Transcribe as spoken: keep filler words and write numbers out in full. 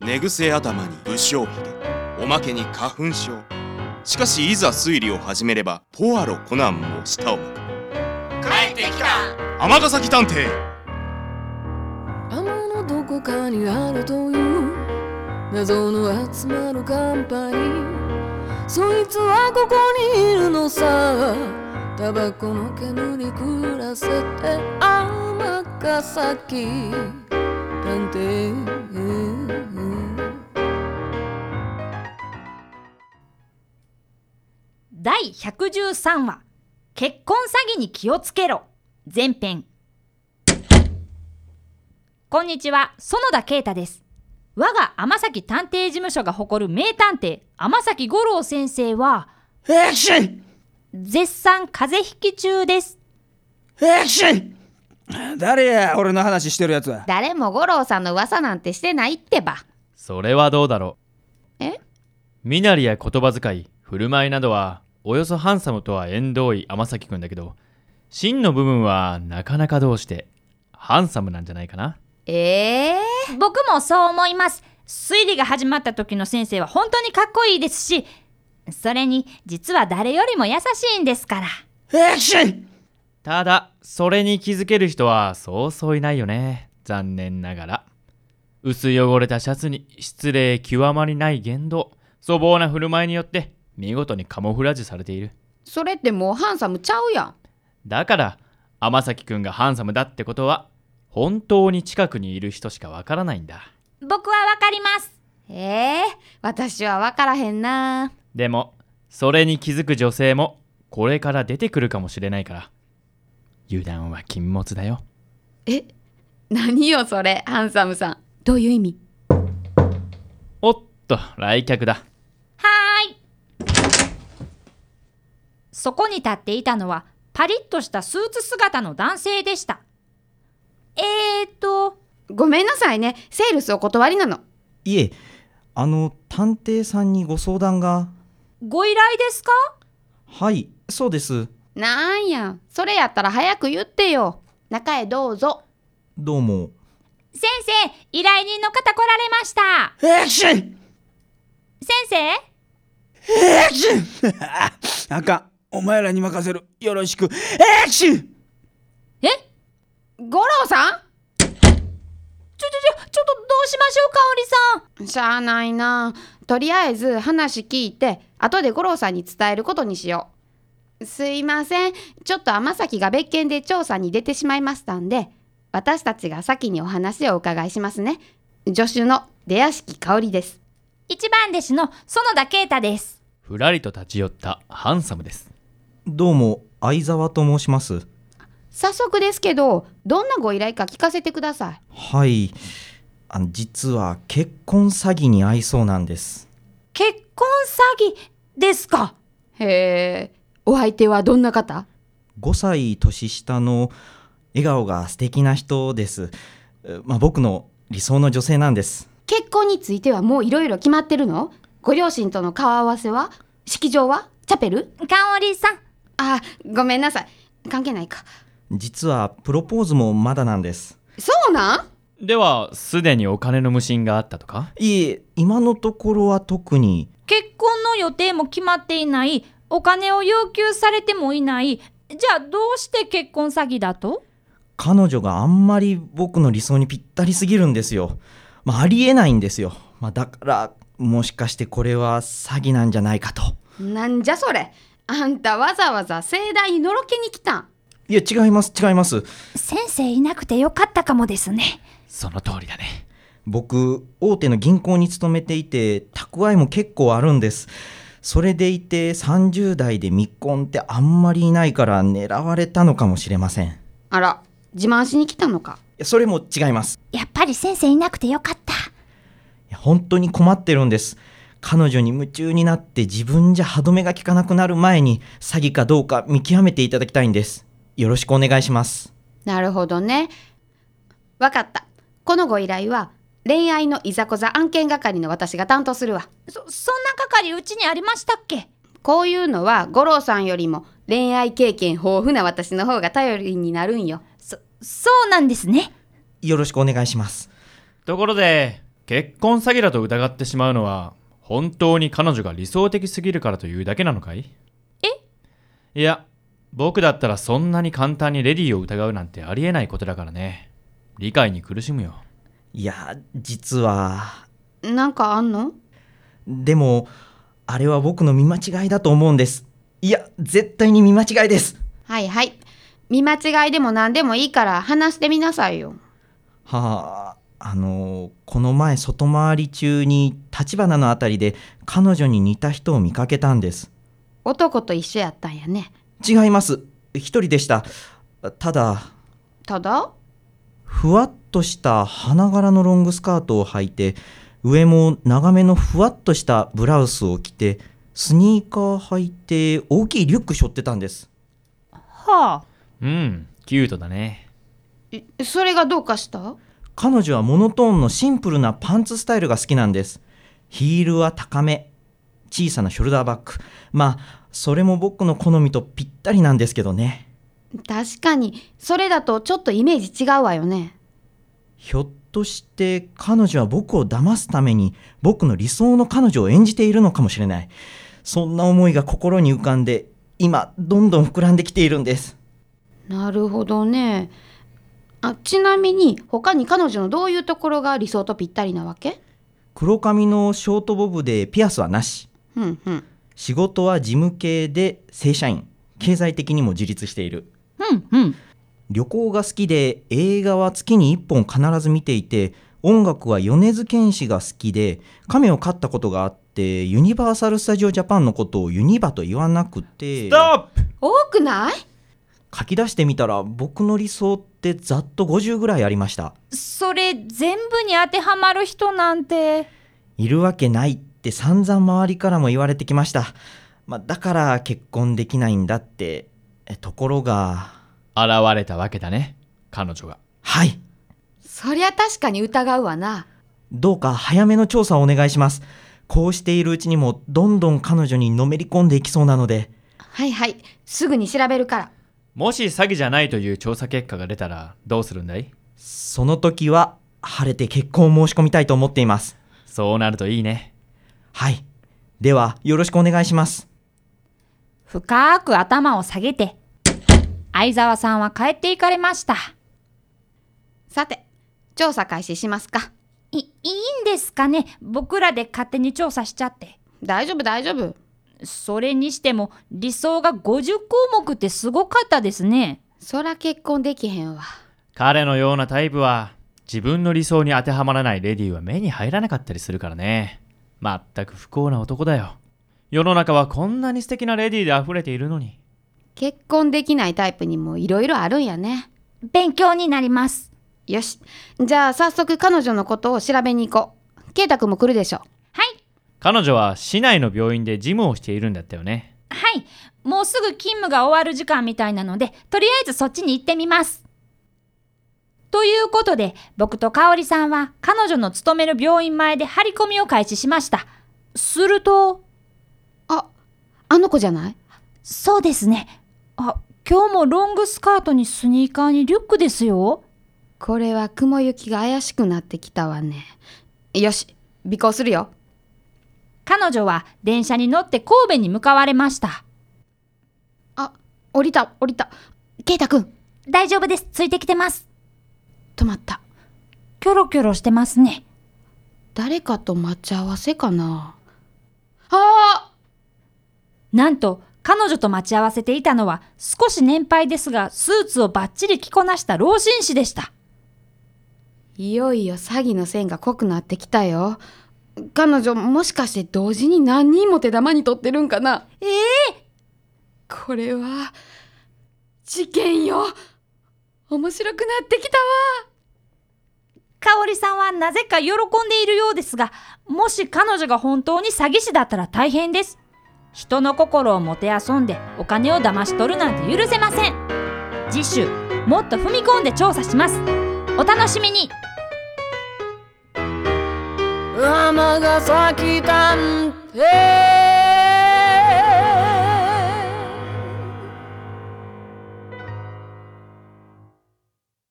寝癖頭に不祥髭、おまけに花粉症。しかしいざ推理を始めればポアロコナンも舌を巻く。 帰ってきた尼崎探偵。 天のどこかにあるという謎の集まるカンパニー、そいつはここにいるのさ。タバコの煙暮らせて尼崎探偵。 だいひゃくじゅうさんわ、結婚詐欺に気をつけろ前編。こんにちは、園田啓太です。我が尼崎探偵事務所が誇る名探偵尼崎五郎先生はエクシン絶賛風邪ひき中です。 エクシン誰や俺の話してるやつは。 誰も五郎さんの噂なんてしてないってば。 それはどうだろう。え身なりや言葉遣い、振る舞いなどはおよそハンサムとは縁遠い尼崎くんだけど、真の部分はなかなかどうしてハンサムなんじゃないかな。 えー、 僕もそう思います。推理が始まった時の先生は本当にかっこいいですし、それに実は誰よりも優しいんですから。 エクシンただそれに気づける人はそうそういないよね、残念ながら。薄汚れたシャツに失礼極まりない言動、粗暴な振る舞いによって見事にカモフラージュされている。 それってもうハンサムちゃうやん。 だから尼崎くんがハンサムだってことは本当に近くにいる人しかわからないんだ。 僕はわかります。 えー、私はわからへんな。 でもそれに気づく女性もこれから出てくるかもしれないから、油断は禁物だよ。 え、何よそれ、ハンサムさん。どういう意味？ おっと、来客だ。 はーい。そこに立っていたのはパリッとしたスーツ姿の男性でした。えーとごめんなさいね、セールスお断りなの。 いえ、あの探偵さんにご相談が。 ご依頼ですか？ はい、そうです。 なんや、それやったら早く言ってよ。中へどうぞ。 どうも。 先生、依頼人の方来られました。 エクシン先生エクシンあかん、お前らに任せる、よろしく。エクシンえ五郎さん、 ちょちょちょちょっとどうしましょうか、おりさん。 しゃあないな。とりあえず話聞いて後で五郎さんに伝えることにしよう。すいません、ちょっと尼崎が別件で調査に出てしまいましたんで、私たちが先にお話をお伺いしますね。助手の出屋敷香織です。 一番弟子の園田啓太です。 ふらりと立ち寄ったハンサムです。 どうも、相沢と申します。 早速ですけど、どんなご依頼か聞かせてください。 はい、あの実は結婚詐欺に遭いそうなんです。 結婚詐欺ですか？ へえ、お相手はどんな方？ ごさい年下の笑顔が素敵な人です。まあ、僕の理想の女性なんです。 結婚についてはもういろいろ決まってるの？ご両親との顔合わせは？式場は？チャペル？ 香織さん。 あ、ごめんなさい、関係ないか。 実はプロポーズもまだなんです。 そうなん？ ではすでにお金の無心があったとか？ いえ、今のところは特に。 結婚の予定も決まっていない、お金を要求されてもいない。じゃあどうして結婚詐欺だと？ 彼女があんまり僕の理想にぴったりすぎるんですよ。まあ、ありえないんですよ。まあ、だからもしかしてこれは詐欺なんじゃないかと。 なんじゃそれ、あんたわざわざ盛大にのろけに来たん？ いや、違います違います。 先生いなくてよかったかもですね。 その通りだね。 僕、大手の銀行に勤めていて蓄えも結構あるんです。それでいてさんじゅう代で未婚ってあんまりいないから狙われたのかもしれません。 あら、自慢しに来たのか？ いや、それも違います。 やっぱり先生いなくてよかった。 いや、本当に困ってるんです。彼女に夢中になって自分じゃ歯止めが効かなくなる前に詐欺かどうか見極めていただきたいんです。よろしくお願いします。 なるほどね。わかった。このご依頼は恋愛のいざこざ案件係の私が担当するわ。 そ、そんな係うちにありましたっけ？ こういうのは五郎さんよりも恋愛経験豊富な私の方が頼りになるんよ。 そ、そうなんですね。 よろしくお願いします。 ところで結婚詐欺だと疑ってしまうのは本当に彼女が理想的すぎるからというだけなのかい？え？いや、僕だったらそんなに簡単にレディを疑うなんてありえないことだからね。理解に苦しむよ。 いや、実は。 なんかあんの？ でもあれは僕の見間違いだと思うんです。いや、絶対に見間違いです。 はいはい、見間違いでも何でもいいから話してみなさいよ。 はあ、あのこの前外回り中に立花のあたりで彼女に似た人を見かけたんです。 男と一緒やったんやね。 違います。一人でした。ただただふわっとした花柄のロングスカートを履いて、上も長めのふわっとしたブラウスを着て、スニーカー履いて大きいリュック背負ってたんです。 はあ。 うん、キュートだね。 それがどうかした？ 彼女はモノトーンのシンプルなパンツスタイルが好きなんです。ヒールは高め、小さなショルダーバッグ。まあそれも僕の好みとぴったりなんですけどね。 確かにそれだとちょっとイメージ違うわよね。 ひょっとして彼女は僕を騙すために僕の理想の彼女を演じているのかもしれない。そんな思いが心に浮かんで、今どんどん膨らんできているんです。 なるほどね。あ、ちなみに他に彼女のどういうところが理想とぴったりなわけ？ 黒髪のショートボブでピアスはなし。 うんうん。 仕事は事務系で正社員。経済的にも自立している。 うんうん。 旅行が好きで、映画は月にいっぽん必ず見ていて、音楽は米津玄師が好きで、亀を飼ったことがあって、ユニバーサル・スタジオ・ジャパンのことをユニバと言わなくて。 ストップ！ 多くない？ 書き出してみたら僕の理想ってざっとごじゅうぐらいありました。 それ全部に当てはまる人なんているわけないって散々周りからも言われてきました。まあ、だから結婚できないんだって。えところが現れたわけだね、彼女が。 はい。 そりゃ確かに疑うわな。 どうか早めの調査をお願いします。こうしているうちにもどんどん彼女にのめり込んでいきそうなので。 はいはい、すぐに調べるから。 もし詐欺じゃないという調査結果が出たらどうするんだい？ その時は晴れて結婚を申し込みたいと思っています。 そうなるといいね。 はい。ではよろしくお願いします。 深く頭を下げて相沢さんは帰っていかれました。 さて、調査開始しますか？ い、いいんですかね、僕らで勝手に調査しちゃって。 大丈夫大丈夫。 それにしても理想がごじゅっこうもくってすごかったですね。 そら結婚できへんわ。 彼のようなタイプは自分の理想に当てはまらないレディーは目に入らなかったりするからね。まったく不幸な男だよ。世の中はこんなに素敵なレディーで溢れているのに。 結婚できないタイプにもいろいろあるんやね。 勉強になります。 よし、じゃあ早速彼女のことを調べに行こう。圭太くんも来るでしょ。 はい。 彼女は市内の病院で事務をしているんだったよね。 はい、もうすぐ勤務が終わる時間みたいなので、とりあえずそっちに行ってみます。ということで、僕と香織さんは彼女の勤める病院前で張り込みを開始しました。すると、 あ、あの子じゃない？ そうですね。あ、今日もロングスカートにスニーカーにリュックですよ。 これは雲行きが怪しくなってきたわね。よし、尾行するよ。 彼女は電車に乗って神戸に向かわれました。 あ、降りた降りた。圭太くん。 大丈夫です、ついてきてます。 止まった。 キョロキョロしてますね。 誰かと待ち合わせかな。あー！なんと彼女と待ち合わせていたのは少し年配ですがスーツをバッチリ着こなした老紳士でした。 いよいよ詐欺の線が濃くなってきたよ。彼女もしかして同時に何人も手玉に取ってるんかな。 ええー、これは事件よ。面白くなってきたわ。 香織さんはなぜか喜んでいるようですが、もし彼女が本当に詐欺師だったら大変です。人の心をもてあそんでお金を騙し取るなんて許せません。次週もっと踏み込んで調査します。お楽しみに。 尼崎探偵